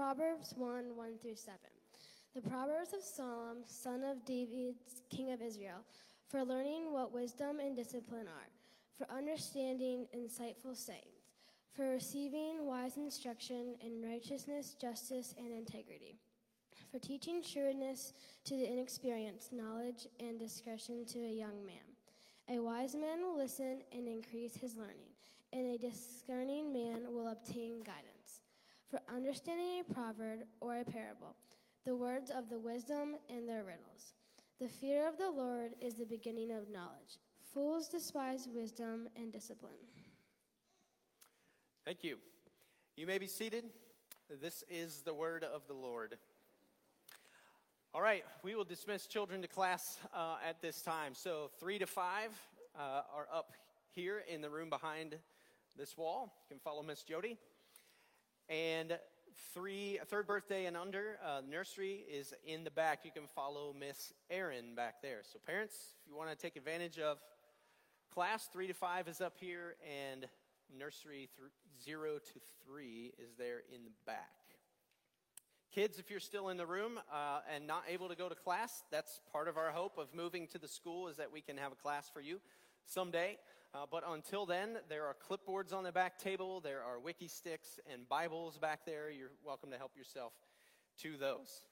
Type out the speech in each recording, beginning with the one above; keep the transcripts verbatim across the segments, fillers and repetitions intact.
Proverbs one, one through seven. The Proverbs of Solomon, son of David, king of Israel, for learning what wisdom and discipline are, for understanding insightful sayings, for receiving wise instruction in righteousness, justice, and integrity, for teaching shrewdness to the inexperienced, knowledge and discretion to a young man. A wise man will listen and increase his learning, and a discerning man will obtain guidance. For understanding a proverb or a parable, the words of the wisdom and their riddles. The fear of the Lord is the beginning of knowledge. Fools despise wisdom and discipline. Thank you. You may be seated. This is the word of the Lord. All right, we will dismiss children to class uh, at this time. So three to five uh, are up here in the room behind this wall. You can follow Miss Jody. And three, third birthday and under, uh, nursery is in the back. You can follow Miss Erin back there. So parents, if you want to take advantage of class, three to five is up here, and nursery th- zero to three is there in the back. Kids, if you're still in the room uh, and not able to go to class, that's part of our hope of moving to the school, is that we can have a class for you someday. Uh, but until then, there are clipboards on the back table, there are wiki sticks and Bibles back there. You're welcome to help yourself to those.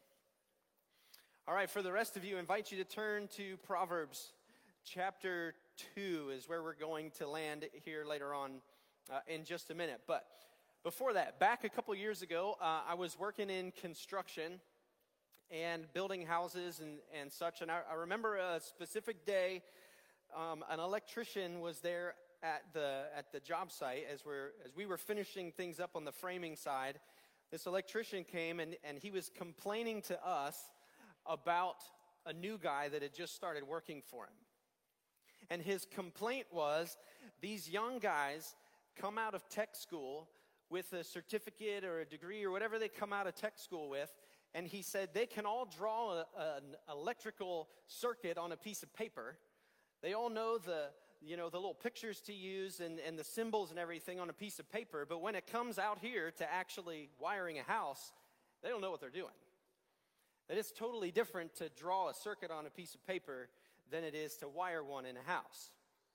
All right, for the rest of you, I invite you to turn to Proverbs chapter two is where we're going to land here later on uh, in just a minute. But before that, back a couple years ago, uh, I was working in construction and building houses and, and such. And I, I remember a specific day, um, an electrician was there at the at the job site as we're as we were finishing things up on the framing side. This electrician came and, and he was complaining to us about a new guy that had just started working for him. And his complaint was, these young guys come out of tech school with a certificate or a degree or whatever they come out of tech school with, and he said they can all draw a, an electrical circuit on a piece of paper. They all know the, you know, the little pictures to use and, and the symbols and everything on a piece of paper, but when it comes out here to actually wiring a house, they don't know what they're doing. That it's totally different to draw a circuit on a piece of paper than it is to wire one in a house.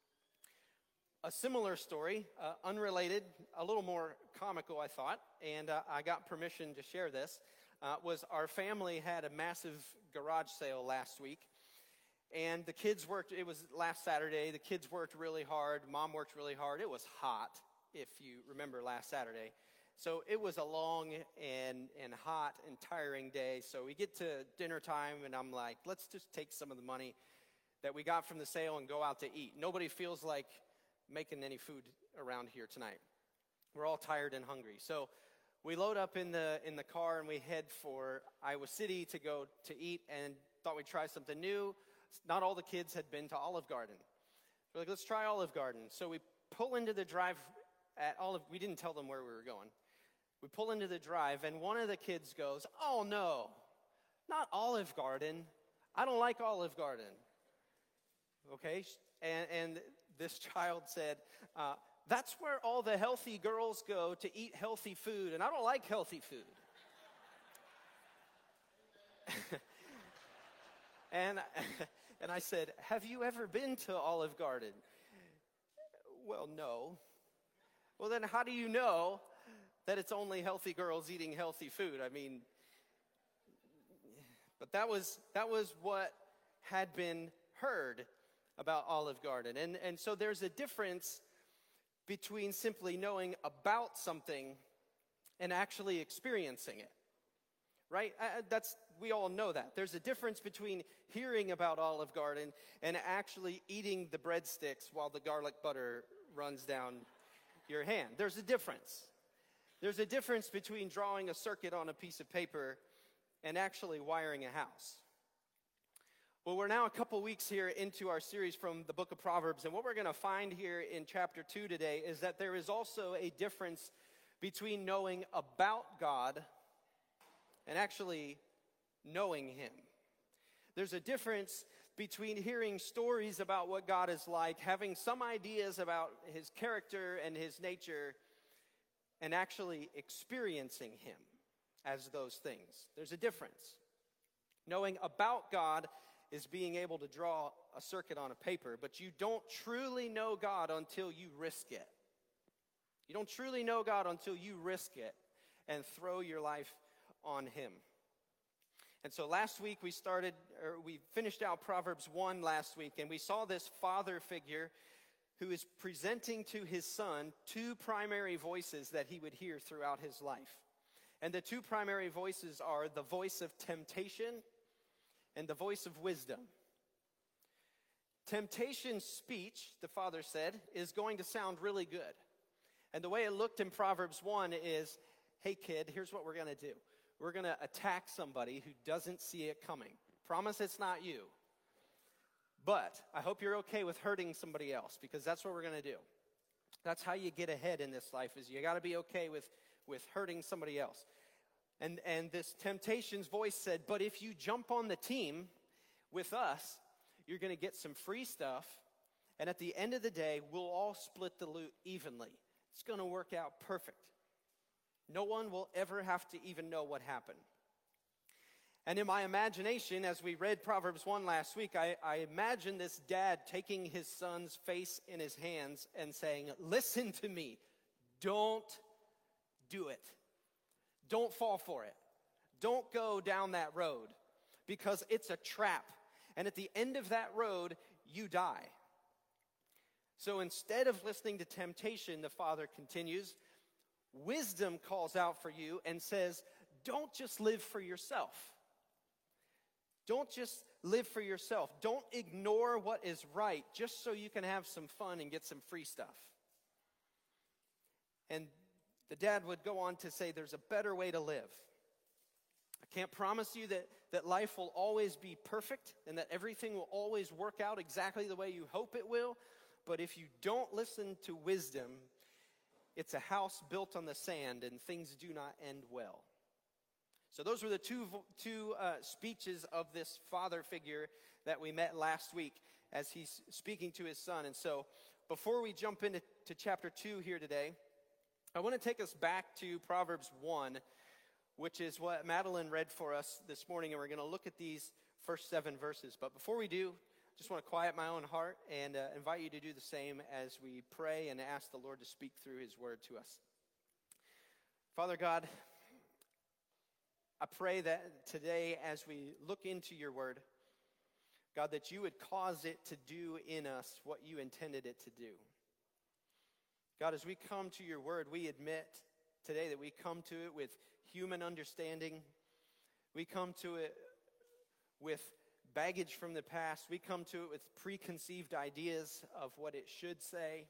A similar story, uh, unrelated, a little more comical, I thought, and uh, I got permission to share this, uh, was our family had a massive garage sale last week, and the kids worked, it was last Saturday, the kids worked really hard, mom worked really hard. It was hot, if you remember last Saturday. So it was a long and, and hot and tiring day. So we get to dinner time, and I'm like, let's just take some of the money that we got from the sale and go out to eat. Nobody feels like making any food around here tonight. We're all tired and hungry. So we load up in the in the car and we head for Iowa City to go to eat, and thought we'd try something new. Not all the kids had been to Olive Garden. We're like, let's try Olive Garden. So we pull into the drive at Olive. We didn't tell them where we were going. We pull into the drive, and one of the kids goes, "Oh no, not Olive Garden. I don't like Olive Garden." Okay, and and this child said, uh, "That's where all the healthy girls go to eat healthy food, and I don't like healthy food." and and I said, "Have you ever been to Olive Garden?" "Well, no." "Well, then how do you know that it's only healthy girls eating healthy food?" I mean, but that was that was what had been heard about Olive Garden. And, and so there's a difference between simply knowing about something and actually experiencing it, right? Uh, that's, we all know that. There's a difference between hearing about Olive Garden and actually eating the breadsticks while the garlic butter runs down your hand. There's a difference. There's a difference between drawing a circuit on a piece of paper and actually wiring a house. Well, we're now a couple weeks here into our series from the book of Proverbs, and what we're going to find here in chapter two today is that there is also a difference between knowing about God and actually knowing Him. There's a difference between hearing stories about what God is like, having some ideas about His character and His nature, and actually experiencing Him. as those things. There's a difference. Knowing about God is being able to draw a circuit on a paper, but you don't truly know God until you risk it. You don't truly know God until you risk it and throw your life on him. And so last week we started, or we finished out Proverbs one last week, and we saw this father figure who is presenting to his son two primary voices that he would hear throughout his life. And the two primary voices are the voice of temptation and the voice of wisdom. Temptation's speech, the father said, is going to sound really good. And the way it looked in Proverbs one is, hey kid, here's what we're going to do. We're going to attack somebody who doesn't see it coming. Promise it's not you. But I hope you're okay with hurting somebody else, because that's what we're going to do. That's how you get ahead in this life, is you got to be okay with, with hurting somebody else. And, and this temptation's voice said, but if you jump on the team with us, you're going to get some free stuff. And at the end of the day, we'll all split the loot evenly. It's going to work out perfect. No one will ever have to even know what happened. And in my imagination, as we read Proverbs one last week, I, I imagine this dad taking his son's face in his hands and saying, listen to me, don't do it. Don't fall for it. Don't go down that road, because it's a trap. And at the end of that road, you die. So instead of listening to temptation, the father continues, wisdom calls out for you and says, don't just live for yourself. Don't just live for yourself. Don't ignore what is right just so you can have some fun and get some free stuff. And the dad would go on to say there's a better way to live. I can't promise you that, that life will always be perfect and that everything will always work out exactly the way you hope it will. But if you don't listen to wisdom, it's a house built on the sand, and things do not end well. So those were the two, two uh, speeches of this father figure that we met last week as he's speaking to his son. And so before we jump into to chapter two here today, I want to take us back to Proverbs one, which is what Madeline read for us this morning, and we're going to look at these first seven verses. But before we do, I just want to quiet my own heart and uh, invite you to do the same as we pray and ask the Lord to speak through his word to us. Father God, I pray that today as we look into your word, God, that you would cause it to do in us what you intended it to do. God, as we come to your word, we admit today that we come to it with human understanding. We come to it with baggage from the past. We come to it with preconceived ideas of what it should say.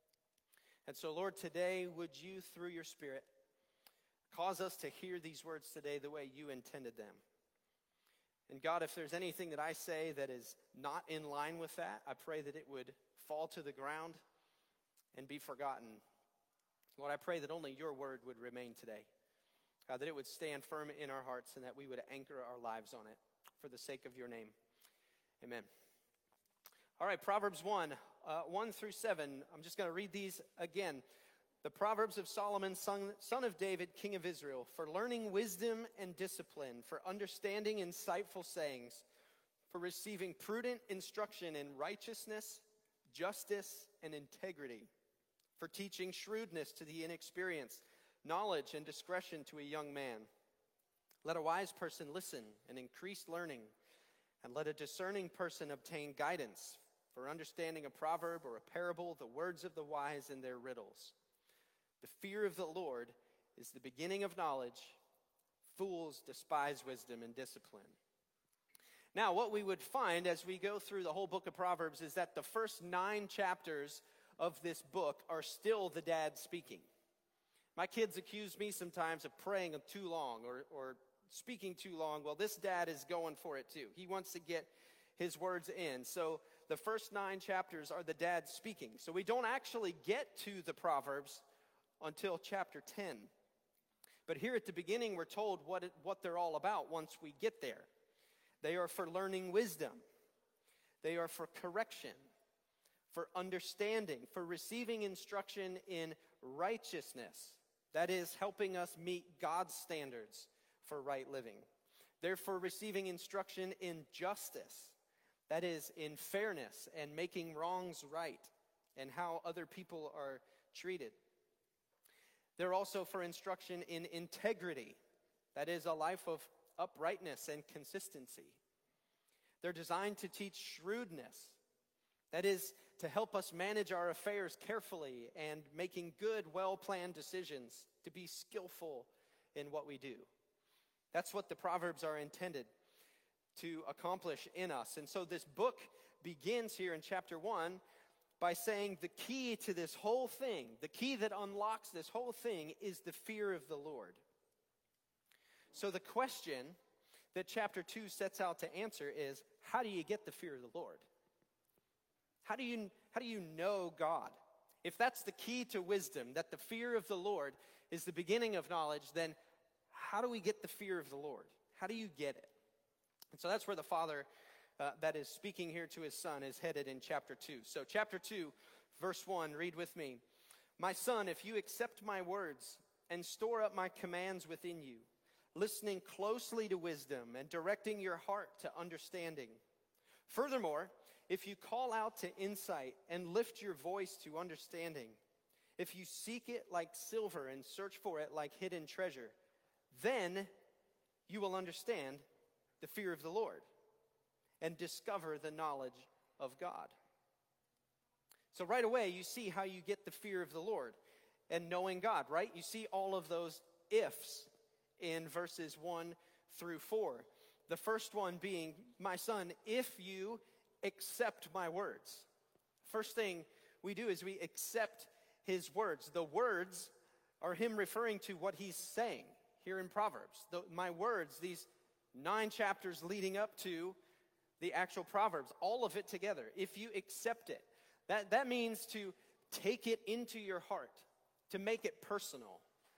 And so, Lord, today, would you, through your Spirit, cause us to hear these words today the way you intended them. And God, if there's anything that I say that is not in line with that, I pray that it would fall to the ground and be forgotten. Lord, I pray that only your word would remain today. God, that it would stand firm in our hearts and that we would anchor our lives on it for the sake of your name. Amen. All right, Proverbs one, uh, one through seven. I'm just going to read these again. The Proverbs of Solomon, son, son of David, king of Israel, for learning wisdom and discipline, for understanding insightful sayings, for receiving prudent instruction in righteousness, justice, and integrity, for teaching shrewdness to the inexperienced, knowledge and discretion to a young man. Let a wise person listen and increase learning, and let a discerning person obtain guidance, for understanding a proverb or a parable, the words of the wise and their riddles. The fear of the Lord is the beginning of knowledge. Fools despise wisdom and discipline. Now, what we would find as we go through the whole book of Proverbs is that the first nine chapters of this book are still the dad speaking. My kids accuse me sometimes of praying too long or, or speaking too long. Well, this dad is going for it too. He wants to get his words in. So the first nine chapters are the dad speaking. So we don't actually get to the Proverbs until chapter ten. But here at the beginning, we're told what, it, what they're all about once we get there. They are for learning wisdom. They are for correction, for understanding, for receiving instruction in righteousness. That is, helping us meet God's standards for right living. They're for receiving instruction in justice, that is, in fairness and making wrongs right, and how other people are treated. They're also for instruction in integrity, that is, a life of uprightness and consistency. They're designed to teach shrewdness, that is, to help us manage our affairs carefully and making good, well-planned decisions, to be skillful in what we do. That's what the Proverbs are intended to accomplish in us. And so this book begins here in chapter one by saying the key to this whole thing, the key that unlocks this whole thing, is the fear of the Lord. So the question that chapter two sets out to answer is, how do you get the fear of the Lord? How do you, how do you know God? If that's the key to wisdom, that the fear of the Lord is the beginning of knowledge, then how do we get the fear of the Lord? How do you get it? And so that's where the Father uh, that is speaking here to his Son is headed in chapter two. So chapter two, verse one, read with me. My son, if you accept my words and store up my commands within you, listening closely to wisdom and directing your heart to understanding. Furthermore, if you call out to insight and lift your voice to understanding, if you seek it like silver and search for it like hidden treasure, then you will understand the fear of the Lord and discover the knowledge of God. So right away, you see how you get the fear of the Lord and knowing God, right? You see all of those ifs in verses one through four. The first one being, my son, if you accept my words. First thing we do is we accept his words. The words are him referring to what he's saying here in Proverbs. The, my words, these nine chapters leading up to the actual Proverbs, all of it together. If you accept it, that, that means to take it into your heart, to make it personal.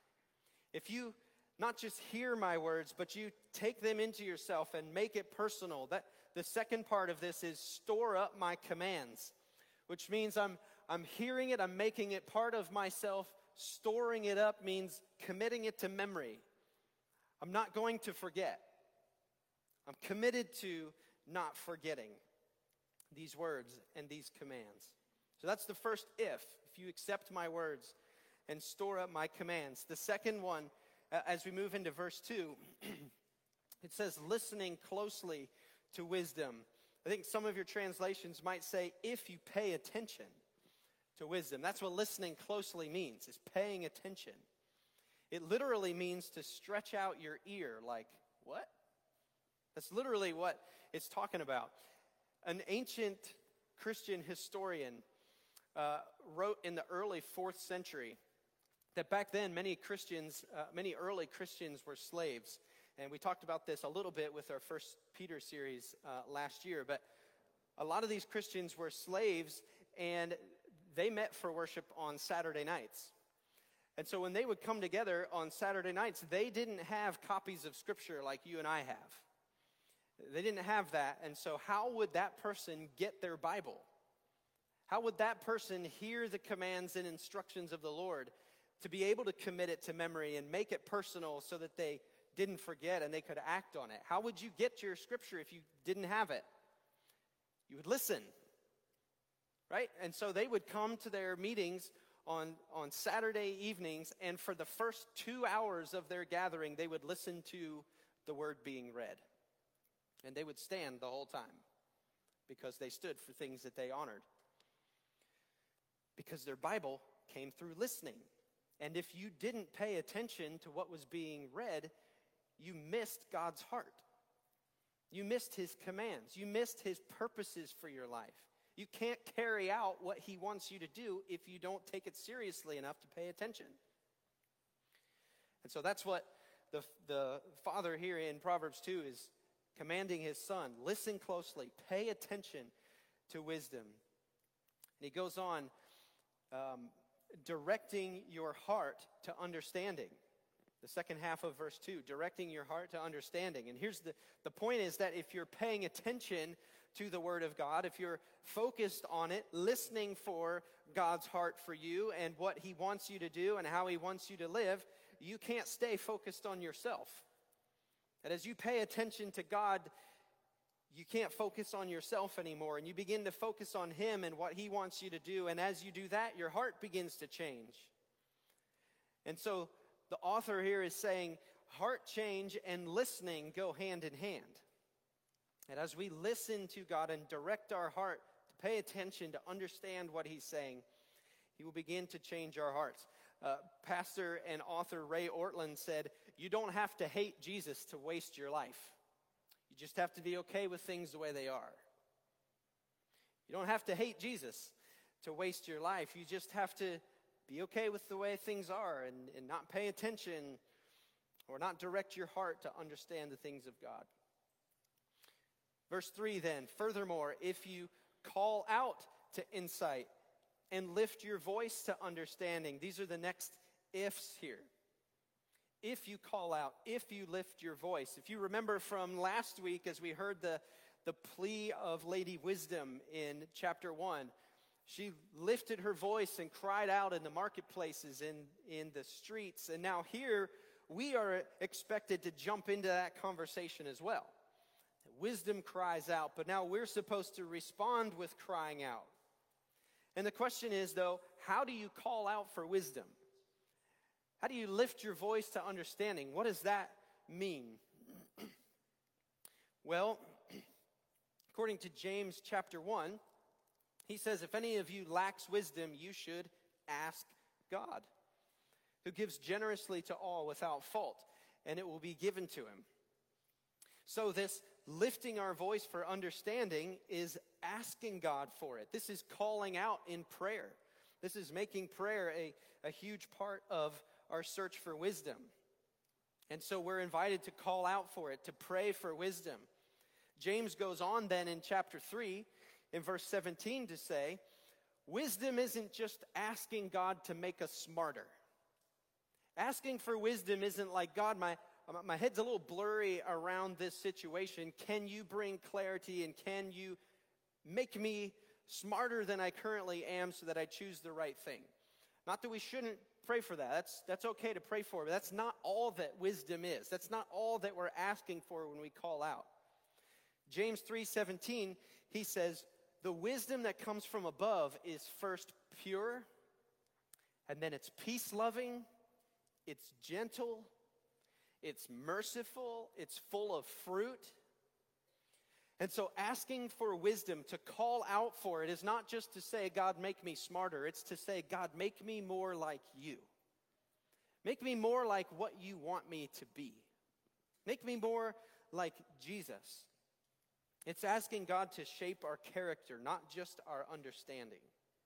If you not just hear my words, but you take them into yourself and make it personal, that the second part of this is store up my commands, which means I'm I'm hearing it, I'm making it part of myself. Storing it up means committing it to memory. I'm not going to forget. I'm committed to not forgetting these words and these commands. So that's the first if, if you accept my words and store up my commands. The second one, uh, as we move into verse two, it says listening closely to wisdom. I think some of your translations might say if you pay attention to wisdom. That's what listening closely means, is paying attention. It literally means to stretch out your ear, like, what? That's literally what it's talking about. An ancient Christian historian uh, wrote in the early fourth century that back then many Christians, uh, many early Christians were slaves. And we talked about this a little bit with our First Peter series uh, last year. But a lot of these Christians were slaves, and they met for worship on Saturday nights. And so when they would come together on Saturday nights, they didn't have copies of Scripture like you and I have. They didn't have that. And so how would that person get their Bible? How would that person hear the commands and instructions of the Lord to be able to commit it to memory and make it personal so that they didn't forget and they could act on it? How would you get your Scripture if you didn't have it? You would listen. Right? And so they would come to their meetings on, on Saturday evenings, and for the first two hours of their gathering, they would listen to the word being read. And they would stand the whole time because they stood for things that they honored. Because their Bible came through listening. And if you didn't pay attention to what was being read, you missed God's heart. You missed his commands. You missed his purposes for your life. You can't carry out what he wants you to do if you don't take it seriously enough to pay attention. And so that's what the, the father here in Proverbs two is commanding his son. Listen closely. Pay attention to wisdom. And he goes on, um, directing your heart to understanding. The second half of verse two, directing your heart to understanding. And here's the, the point is that if you're paying attention to the Word of God, if you're focused on it, listening for God's heart for you and what he wants you to do and how he wants you to live, you can't stay focused on yourself. That as you pay attention to God, you can't focus on yourself anymore, and you begin to focus on him and what he wants you to do. And as you do that, your heart begins to change. And so the author here is saying heart change and listening go hand in hand. And as we listen to God and direct our heart to pay attention, to understand what he's saying, he will begin to change our hearts. Uh, Pastor and author Ray Ortlund said, you don't have to hate Jesus to waste your life. You just have to be okay with things the way they are. You don't have to hate Jesus to waste your life. You just have to be okay with the way things are and, and not pay attention or not direct your heart to understand the things of God. Verse three then, furthermore, if you call out to insight and lift your voice to understanding. These are the next ifs here. If you call out, if you lift your voice. If you remember from last week as we heard the, the plea of Lady Wisdom in chapter one, she lifted her voice and cried out in the marketplaces, in, in the streets. And now here we are expected to jump into that conversation as well. Wisdom cries out, but now we're supposed to respond with crying out. And the question is, though, how do you call out for wisdom? How do you lift your voice to understanding? What does that mean? Well, according to James chapter one, he says, if any of you lacks wisdom, you should ask God, who gives generously to all without fault, and it will be given to him. So this lifting our voice for understanding is asking God for it. This is calling out in prayer. This is making prayer a, a huge part of our search for wisdom. And so we're invited to call out for it, to pray for wisdom. James goes on then in chapter three, in verse seventeen, to say, wisdom isn't just asking God to make us smarter. Asking for wisdom isn't like, God, my My head's a little blurry around this situation. Can you bring clarity and can you make me smarter than I currently am so that I choose the right thing? Not that we shouldn't pray for that. That's, that's okay to pray for, but that's not all that wisdom is. That's not all that we're asking for when we call out. James three seventeen, he says, the wisdom that comes from above is first pure, and then it's peace-loving, it's gentle, it's merciful, it's full of fruit. And so asking for wisdom, to call out for it, is not just to say, God, make me smarter. It's to say, God, make me more like you. Make me more like what you want me to be. Make me more like Jesus. It's asking God to shape our character, not just our understanding.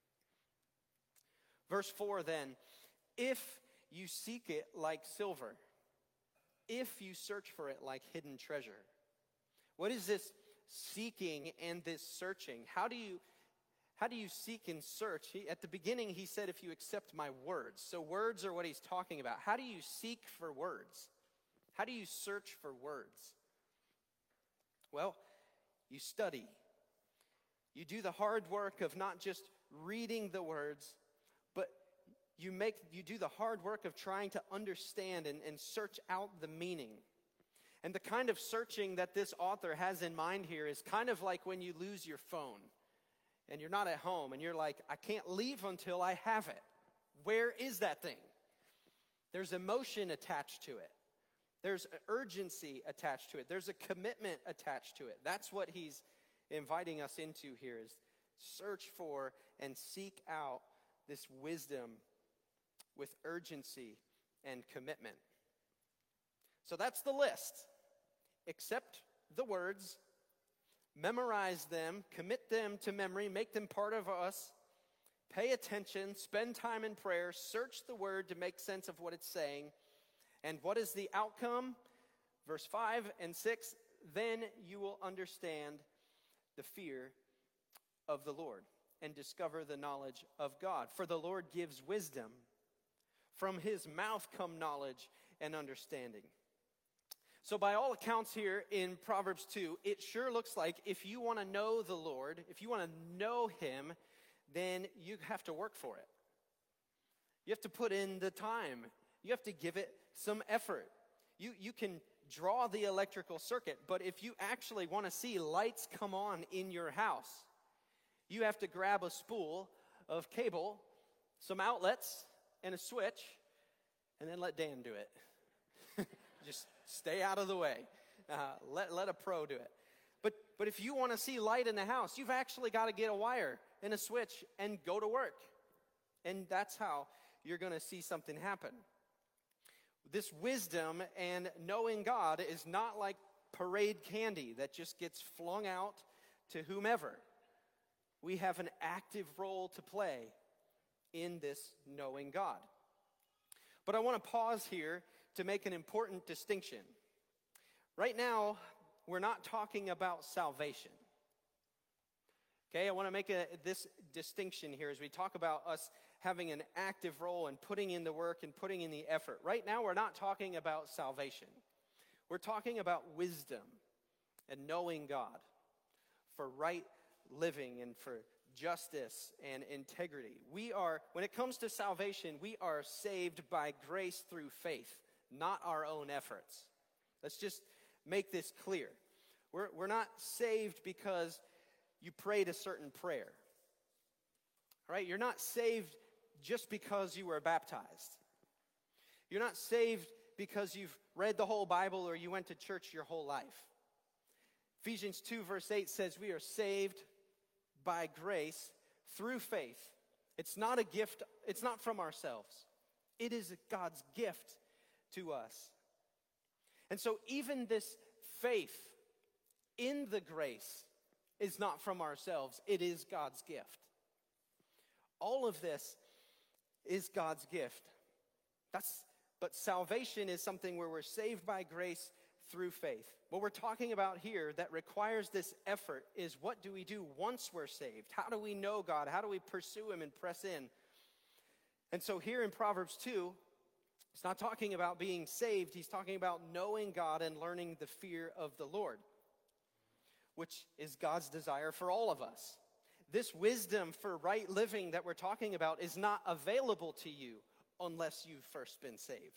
Verse four then, if you seek it like silver, if you search for it like hidden treasure. What is this seeking and this searching? How do you, how do you seek and search? He, at the beginning, he said, if you accept my words. So words are what he's talking about. How do you seek for words? How do you search for words? Well, you study. You do the hard work of not just reading the words, but You make you do the hard work of trying to understand and, and search out the meaning. And the kind of searching that this author has in mind here is kind of like when you lose your phone and you're not at home and you're like, I can't leave until I have it. Where is that thing? There's emotion attached to it. There's urgency attached to it. There's a commitment attached to it. That's what he's inviting us into here, is search for and seek out this wisdom with urgency and commitment. So that's the list. Accept the words, memorize them, commit them to memory, make them part of us, pay attention, spend time in prayer, search the word to make sense of what it's saying. And what is the outcome? Verse five and six, then you will understand the fear of the Lord and discover the knowledge of God. For the Lord gives wisdom. From his mouth come knowledge and understanding. So by all accounts here in Proverbs two, it sure looks like if you want to know the Lord, if you want to know him, then you have to work for it. You have to put in the time. You have to give it some effort. You, you can draw the electrical circuit. But if you actually want to see lights come on in your house, you have to grab a spool of cable, some outlets, and a switch, and then let Dan do it. Just stay out of the way. Uh, let, let a pro do it. But, but if you want to see light in the house, you've actually got to get a wire and a switch and go to work. And that's how you're going to see something happen. This wisdom and knowing God is not like parade candy that just gets flung out to whomever. We have an active role to play in this knowing God. But I want to pause here to make an important distinction. Right now, we're not talking about salvation. Okay, I want to make a, this distinction here as we talk about us having an active role and putting in the work and putting in the effort. Right now, we're not talking about salvation. We're talking about wisdom and knowing God for right living and for justice and integrity. We are, when it comes to salvation, we are saved by grace through faith, not our own efforts. Let's just make this clear. We're, we're not saved because you prayed a certain prayer. All right? You're not saved just because you were baptized. You're not saved because you've read the whole Bible or you went to church your whole life. Ephesians two verse eight says we are saved by grace through faith. It's not a gift. It's not from ourselves. It is God's gift to us. And so even this faith in the grace is not from ourselves. It is God's gift. All of this is God's gift. That's, but salvation is something where we're saved by grace through faith. What we're talking about here that requires this effort is what do we do once we're saved? How do we know God? How do we pursue Him and press in? And so here in Proverbs two, it's not talking about being saved. He's talking about knowing God and learning the fear of the Lord, which is God's desire for all of us. This wisdom for right living that we're talking about is not available to you unless you've first been saved.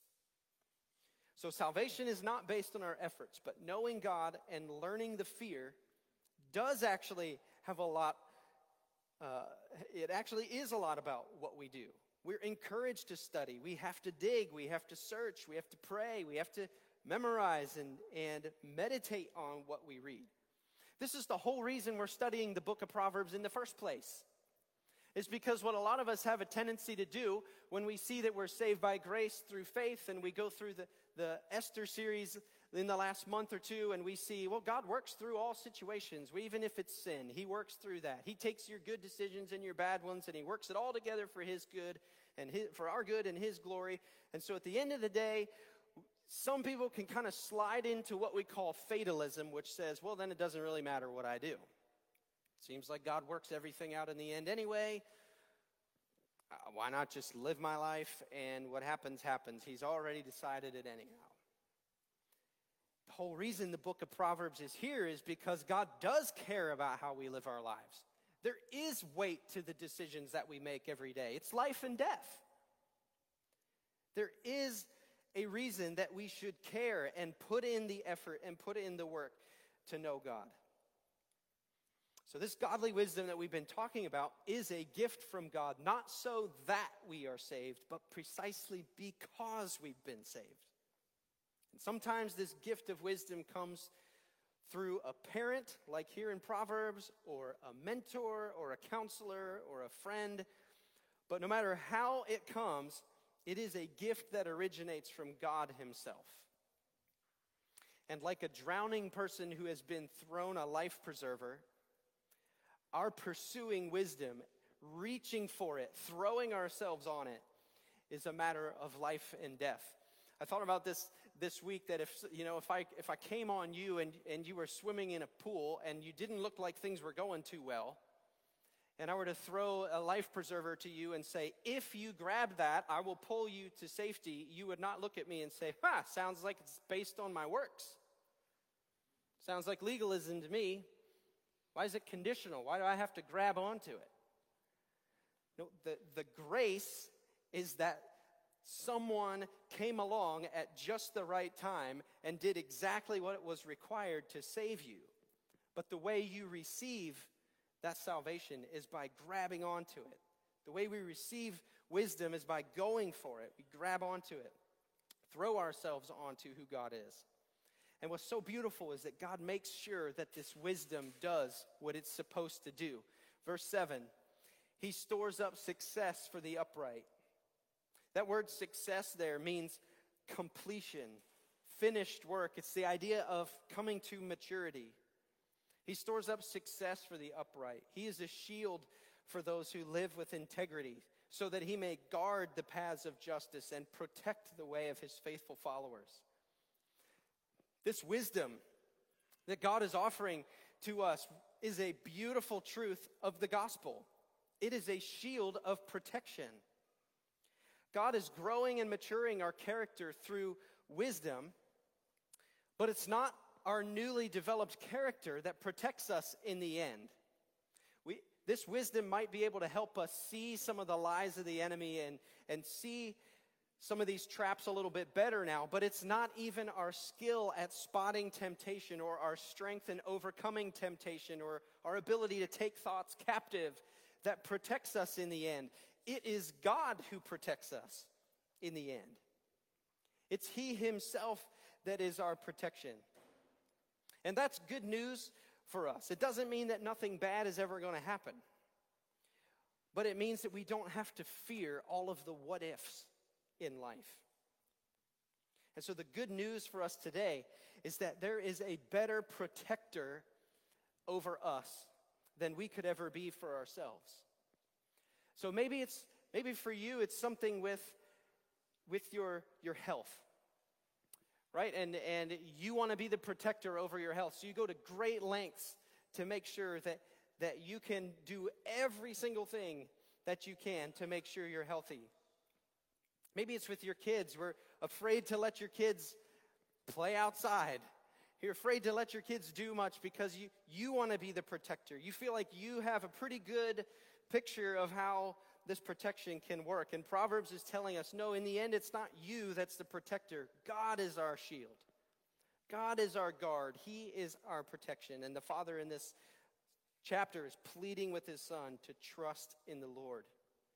So salvation is not based on our efforts, but knowing God and learning the fear does actually have a lot, uh, it actually is a lot about what we do. We're encouraged to study. We have to dig. We have to search. We have to pray. We have to memorize and, and meditate on what we read. This is the whole reason we're studying the book of Proverbs in the first place. It's because what a lot of us have a tendency to do when we see that we're saved by grace through faith and we go through the, the Esther series in the last month or two and we see, well, God works through all situations, even if it's sin. He works through that. He takes your good decisions and your bad ones and He works it all together for His good and his, for our good and His glory. And so at the end of the day, some people can kind of slide into what we call fatalism, which says, well, then it doesn't really matter what I do. Seems like God works everything out in the end anyway. Uh, why not just live my life and what happens, happens. He's already decided it anyhow. The whole reason the book of Proverbs is here is because God does care about how we live our lives. There is weight to the decisions that we make every day. It's life and death. There is a reason that we should care and put in the effort and put in the work to know God. So this godly wisdom that we've been talking about is a gift from God, not so that we are saved, but precisely because we've been saved. And sometimes this gift of wisdom comes through a parent, like here in Proverbs, or a mentor, or a counselor, or a friend. But no matter how it comes, it is a gift that originates from God Himself. And like a drowning person who has been thrown a life preserver, our pursuing wisdom, reaching for it, throwing ourselves on it, is a matter of life and death. I thought about this this week that if you know if I if I came on you and, and you were swimming in a pool and you didn't look like things were going too well, and I were to throw a life preserver to you and say, if you grab that, I will pull you to safety, you would not look at me and say, ha, sounds like it's based on my works. Sounds like legalism to me. Why is it conditional? Why do I have to grab onto it? No, the, the grace is that someone came along at just the right time and did exactly what was required to save you. But the way you receive that salvation is by grabbing onto it. The way we receive wisdom is by going for it. We grab onto it, throw ourselves onto who God is. And what's so beautiful is that God makes sure that this wisdom does what it's supposed to do. Verse seven, he stores up success for the upright. That word success there means completion, finished work. It's the idea of coming to maturity. He stores up success for the upright. He is a shield for those who live with integrity, so that he may guard the paths of justice and protect the way of his faithful followers. This wisdom that God is offering to us is a beautiful truth of the gospel. It is a shield of protection. God is growing and maturing our character through wisdom, but it's not our newly developed character that protects us in the end. We, this wisdom might be able to help us see some of the lies of the enemy and, and see some of these traps a little bit better now, but it's not even our skill at spotting temptation or our strength in overcoming temptation or our ability to take thoughts captive that protects us in the end. It is God who protects us in the end. It's He Himself that is our protection. And that's good news for us. It doesn't mean that nothing bad is ever going to happen. But it means that we don't have to fear all of the what ifs in life. And so the good news for us today is that there is a better protector over us than we could ever be for ourselves. So maybe it's maybe for you it's something with with your your health. Right? And and you want to be the protector over your health. So you go to great lengths to make sure that that you can do every single thing that you can to make sure you're healthy. Maybe it's with your kids. We're afraid to let your kids play outside. You're afraid to let your kids do much because you, you want to be the protector. You feel like you have a pretty good picture of how this protection can work. And Proverbs is telling us, no, in the end, it's not you that's the protector. God is our shield. God is our guard. He is our protection. And the Father in this chapter is pleading with his Son to trust in the Lord.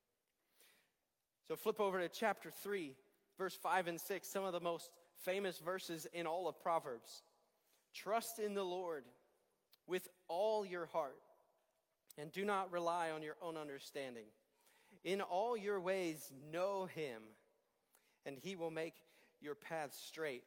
So flip over to chapter three, verse five and six, some of the most famous verses in all of Proverbs. Trust in the Lord with all your heart, and do not rely on your own understanding. In all your ways know him, and he will make your paths straight.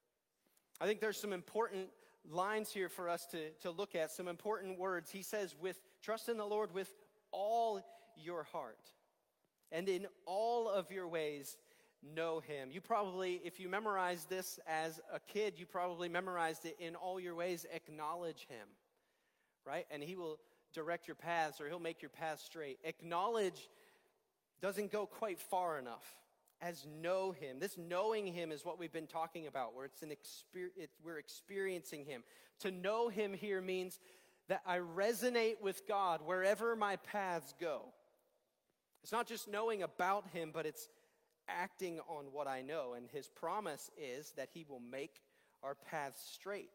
I think there's some important lines here for us to, to look at, some important words. He says, with trust in the Lord with all your heart, and in all of your ways know him. You probably, if you memorized this as a kid, you probably memorized it, in all your ways acknowledge him, right? And he will direct your paths, or he'll make your paths straight. Acknowledge doesn't go quite far enough as know him. This knowing him is what we've been talking about, where it's an exper- it, we're experiencing him. To know him here means that I resonate with God wherever my paths go. It's not just knowing about him, but it's acting on what I know. And his promise is that he will make our paths straight.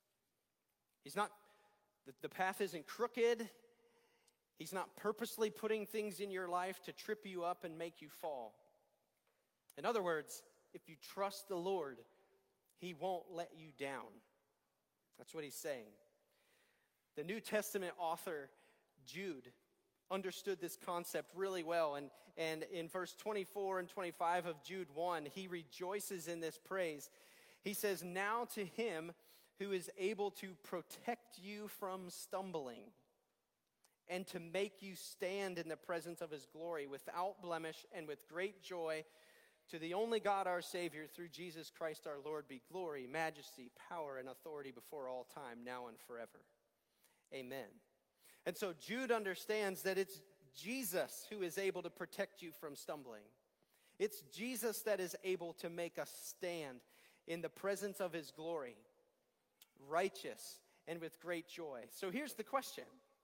He's not, the, the path isn't crooked. He's not purposely putting things in your life to trip you up and make you fall. In other words, if you trust the Lord, he won't let you down. That's what he's saying. The New Testament author, Jude, understood this concept really well. And, and in verse twenty-four and twenty-five of Jude one, he rejoices in this praise. He says, now to him who is able to protect you from stumbling and to make you stand in the presence of his glory without blemish and with great joy, to the only God our Savior, through Jesus Christ our Lord, be glory, majesty, power, and authority before all time, now and forever. Amen. And so Jude understands that it's Jesus who is able to protect you from stumbling. It's Jesus that is able to make us stand in the presence of his glory, righteous and with great joy. So here's the question.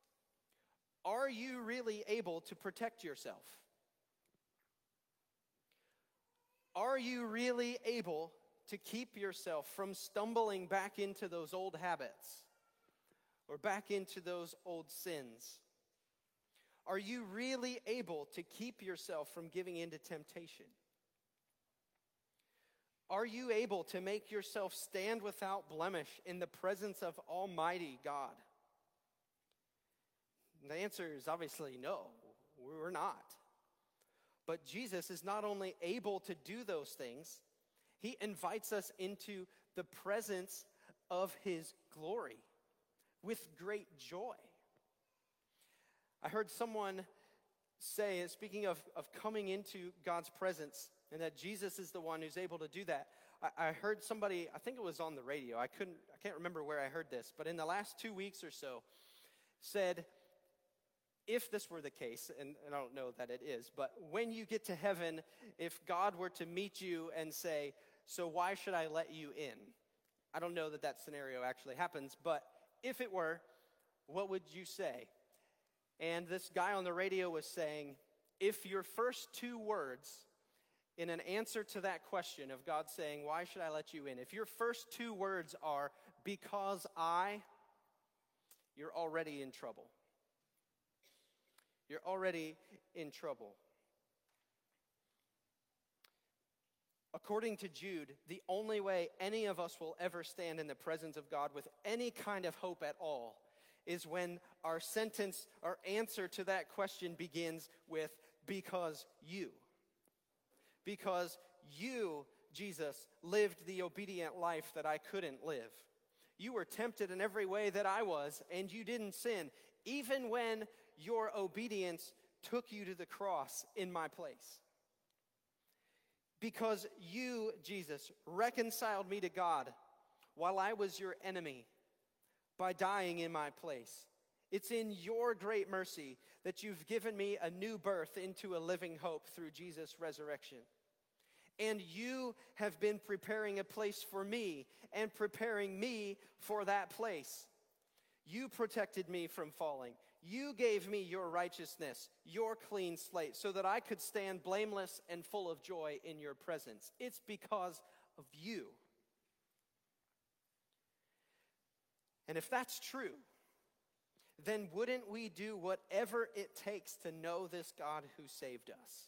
Are you really able to protect yourself? Are you really able to keep yourself from stumbling back into those old habits or back into those old sins? Are you really able to keep yourself from giving in to temptation? Are you able to make yourself stand without blemish in the presence of Almighty God? And the answer is obviously no, we're not. But Jesus is not only able to do those things, he invites us into the presence of his glory with great joy. I heard someone say, speaking of, of coming into God's presence, and that Jesus is the one who's able to do that. I, I heard somebody, I think it was on the radio, I couldn't, I can't remember where I heard this, but in the last two weeks or so, said, if this were the case, and, and I don't know that it is, but when you get to heaven, if God were to meet you and say, so why should I let you in? I don't know that that scenario actually happens, but if it were, what would you say? And this guy on the radio was saying, if your first two words in an answer to that question of God saying, why should I let you in? If your first two words are, because I, you're already in trouble. You're already in trouble. According to Jude, the only way any of us will ever stand in the presence of God with any kind of hope at all is when our sentence, our answer to that question begins with, because you. Because you, Jesus, lived the obedient life that I couldn't live. You were tempted in every way that I was, and you didn't sin, even when your obedience took you to the cross in my place. Because you, Jesus, reconciled me to God while I was your enemy by dying in my place. It's in your great mercy that you've given me a new birth into a living hope through Jesus' resurrection. And you have been preparing a place for me and preparing me for that place. You protected me from falling. You gave me your righteousness, your clean slate, so that I could stand blameless and full of joy in your presence. It's because of you. And if that's true, then wouldn't we do whatever it takes to know this God who saved us?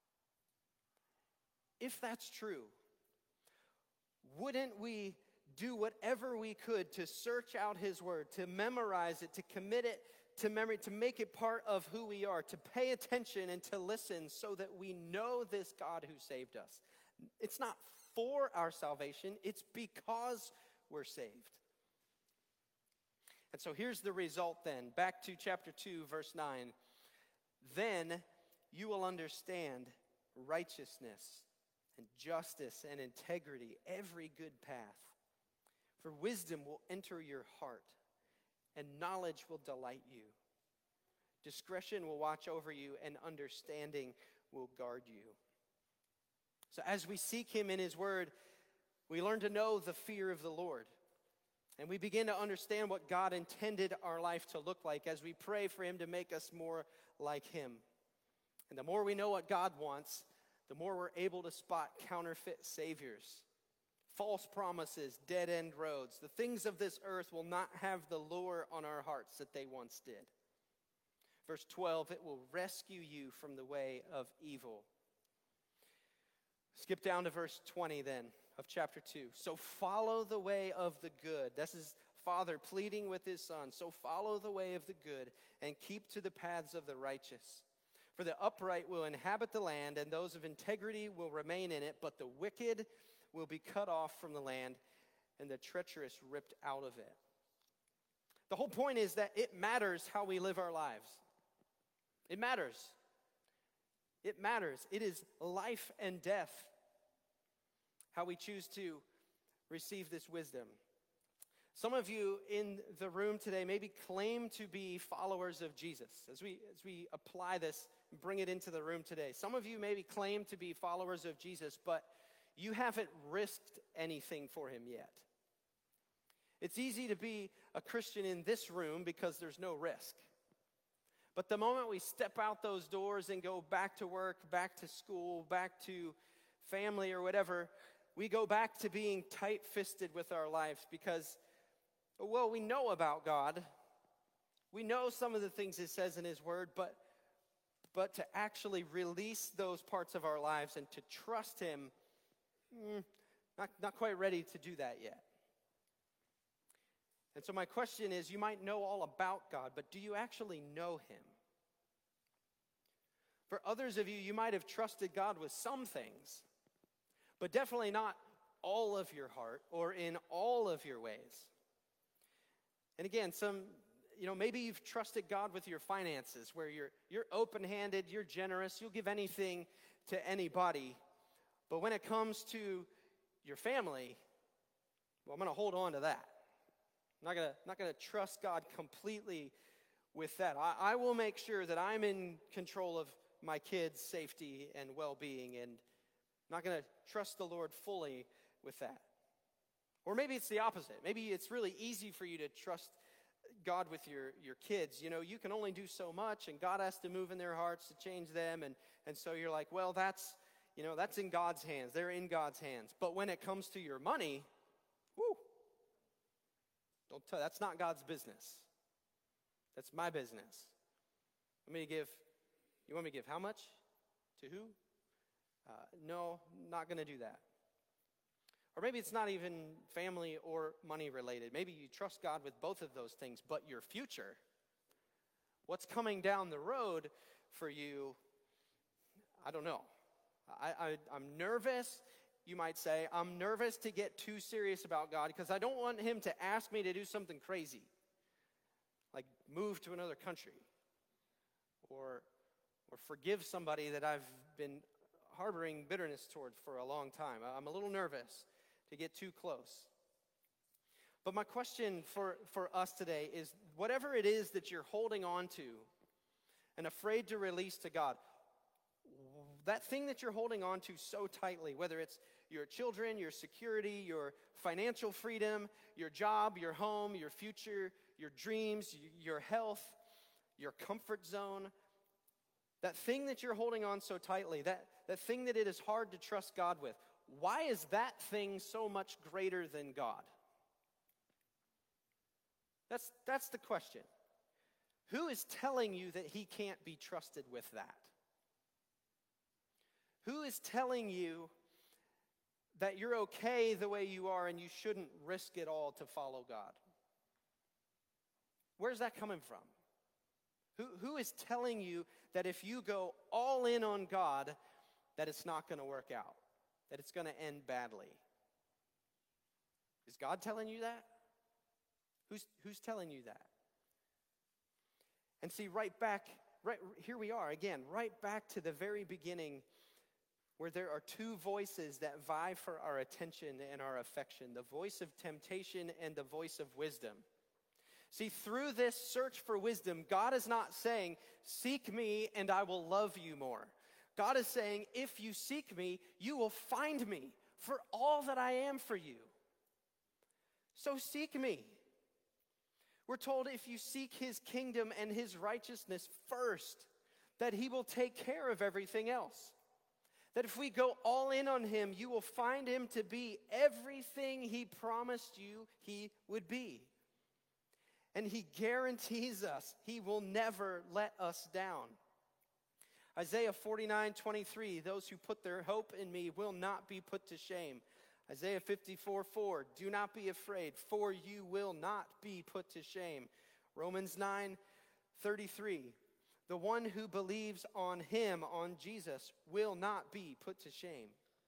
If that's true, wouldn't we do whatever we could to search out his word, to memorize it, to commit it to memory, to make it part of who we are, to pay attention and to listen so that we know this God who saved us? It's not for our salvation, it's because we're saved. And so here's the result then. Back to chapter two, verse nine. Then you will understand righteousness and justice and integrity, every good path. For wisdom will enter your heart, and knowledge will delight you. Discretion will watch over you, and understanding will guard you. So as we seek him in his word, we learn to know the fear of the Lord. And we begin to understand what God intended our life to look like as we pray for him to make us more like him. And the more we know what God wants, the more we're able to spot counterfeit saviors, false promises, dead-end roads. The things of this earth will not have the lure on our hearts that they once did. Verse twelve, it will rescue you from the way of evil. Skip down to verse twenty then of chapter two. So follow the way of the good. This is Father pleading with his Son. So follow the way of the good and keep to the paths of the righteous. For the upright will inhabit the land, and those of integrity will remain in it, but the wicked will be cut off from the land, and the treacherous ripped out of it. The whole point is that it matters how we live our lives. It matters. It matters. It is life and death how we choose to receive this wisdom. Some of you in the room today maybe claim to be followers of Jesus. As we as we apply this and bring it into the room today, some of you maybe claim to be followers of Jesus, but you haven't risked anything for him yet. It's easy to be a Christian in this room because there's no risk. But the moment we step out those doors and go back to work, back to school, back to family or whatever, we go back to being tight-fisted with our lives because, well, we know about God. We know some of the things He says in His Word, but, but to actually release those parts of our lives and to trust Him, mm, not, not quite ready to do that yet. And so my question is, you might know all about God, but do you actually know Him? For others of you, you might have trusted God with some things, but definitely not all of your heart or in all of your ways. And again, some, you know, maybe you've trusted God with your finances, where you're you're open-handed, you're generous, you'll give anything to anybody. But when it comes to your family, well, I'm going to hold on to that. I'm not going to not going to trust God completely with that. I, I will make sure that I'm in control of my kids' safety and well-being, and I'm not going to trust the Lord fully with that. Or maybe it's the opposite. Maybe it's really easy for you to trust God with your, your kids. You know, you can only do so much, and God has to move in their hearts to change them, and, and so you're like, well, that's, you know, that's in God's hands. They're in God's hands. But when it comes to your money, whoo, don't tell, that's not God's business. That's my business. Want me to give, you want me to give how much? To who? Uh, no, not going to do that. Or maybe it's not even family or money related. Maybe you trust God with both of those things, but your future, what's coming down the road for you, I don't know. I, I, I'm nervous, you might say. I'm nervous to get too serious about God because I don't want Him to ask me to do something crazy, like move to another country or, or forgive somebody that I've been harboring bitterness toward for a long time. I'm a little nervous to get too close. But my question for, for us today is, whatever it is that you're holding on to and afraid to release to God, that thing that you're holding on to so tightly, whether it's your children, your security, your financial freedom, your job, your home, your future, your dreams, your health, your comfort zone, that thing that you're holding on so tightly, that, that thing that it is hard to trust God with, why is that thing so much greater than God? That's, that's the question. Who is telling you that He can't be trusted with that? Who is telling you that you're okay the way you are and you shouldn't risk it all to follow God? Where's that coming from? Who, who is telling you that if you go all in on God, that it's not going to work out, that it's going to end badly? Is God telling you that? Who's, who's telling you that? And see, right back, right here we are again, right back to the very beginning, where there are two voices that vie for our attention and our affection, the voice of temptation and the voice of wisdom. See, through this search for wisdom, God is not saying, seek me and I will love you more. God is saying, if you seek me, you will find me for all that I am for you. So seek me. We're told if you seek His kingdom and His righteousness first, that He will take care of everything else. That if we go all in on Him, you will find Him to be everything He promised you He would be. And He guarantees us He will never let us down. Isaiah forty-nine twenty-three, those who put their hope in me will not be put to shame. Isaiah fifty-four four, do not be afraid, for you will not be put to shame. Romans nine thirty-three, the one who believes on Him, on Jesus, will not be put to shame.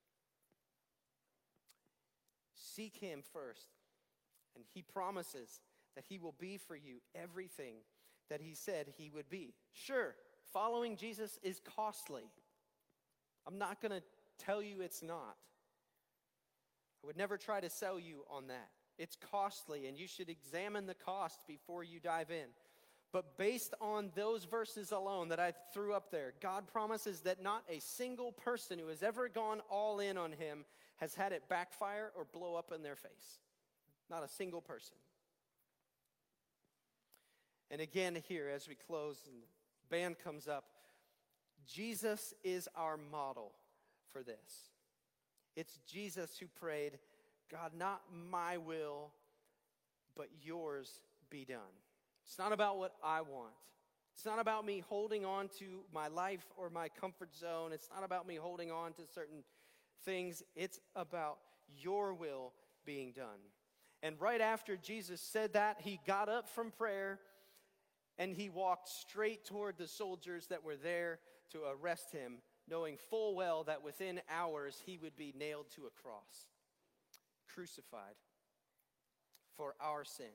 Seek Him first, and He promises that He will be for you everything that He said He would be. Sure, following Jesus is costly. I'm not going to tell you it's not. I would never try to sell you on that. It's costly, and you should examine the cost before you dive in. But based on those verses alone that I threw up there, God promises that not a single person who has ever gone all in on Him has had it backfire or blow up in their face. Not a single person. And again here, as we close and the band comes up, Jesus is our model for this. It's Jesus who prayed, God, not my will, but yours be done. It's not about what I want. It's not about me holding on to my life or my comfort zone. It's not about me holding on to certain things. It's about your will being done. And right after Jesus said that, he got up from prayer and he walked straight toward the soldiers that were there to arrest him, knowing full well that within hours he would be nailed to a cross, crucified for our sin.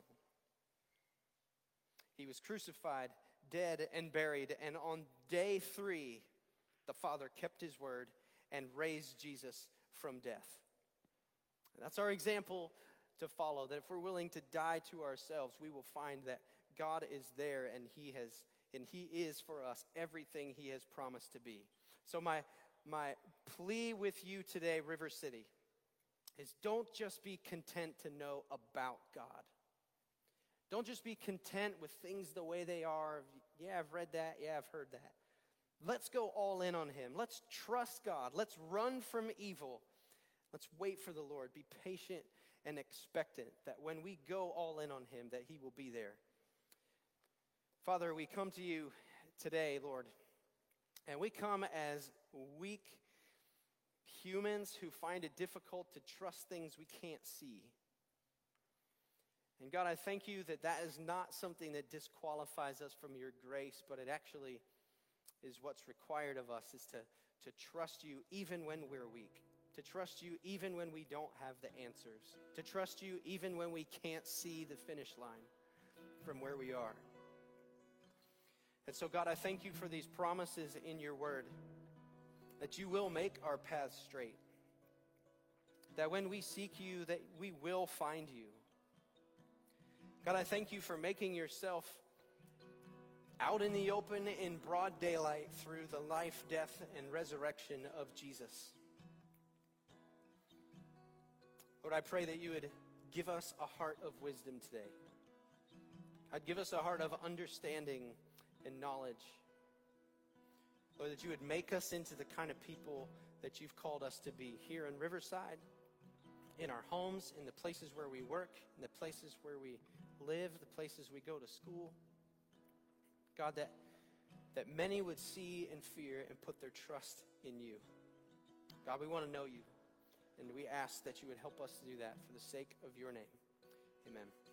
He was crucified, dead, and buried, and on day three, the Father kept his word and raised Jesus from death. And that's our example to follow, that if we're willing to die to ourselves, we will find that God is there and he has and he is for us everything he has promised to be. So my my plea with you today, River City, is don't just be content to know about God. Don't just be content with things the way they are. Yeah, I've read that. Yeah, I've heard that. Let's go all in on him. Let's trust God. Let's run from evil. Let's wait for the Lord. Be patient and expectant that when we go all in on him, that he will be there. Father, we come to you today, Lord, and we come as weak humans who find it difficult to trust things we can't see. And God, I thank you that that is not something that disqualifies us from your grace, but it actually is what's required of us, is to, to trust you even when we're weak, to trust you even when we don't have the answers, to trust you even when we can't see the finish line from where we are. And so, God, I thank you for these promises in your word, that you will make our paths straight, that when we seek you, that we will find you. God, I thank you for making yourself out in the open in broad daylight through the life, death, and resurrection of Jesus. Lord, I pray that you would give us a heart of wisdom today. I'd give us a heart of understanding and knowledge. Lord, that you would make us into the kind of people that you've called us to be here in Riverside, in our homes, in the places where we work, in the places where we live, the places we go to school. God, that, that many would see and fear and put their trust in you. God, we want to know you, and we ask that you would help us to do that for the sake of your name. Amen.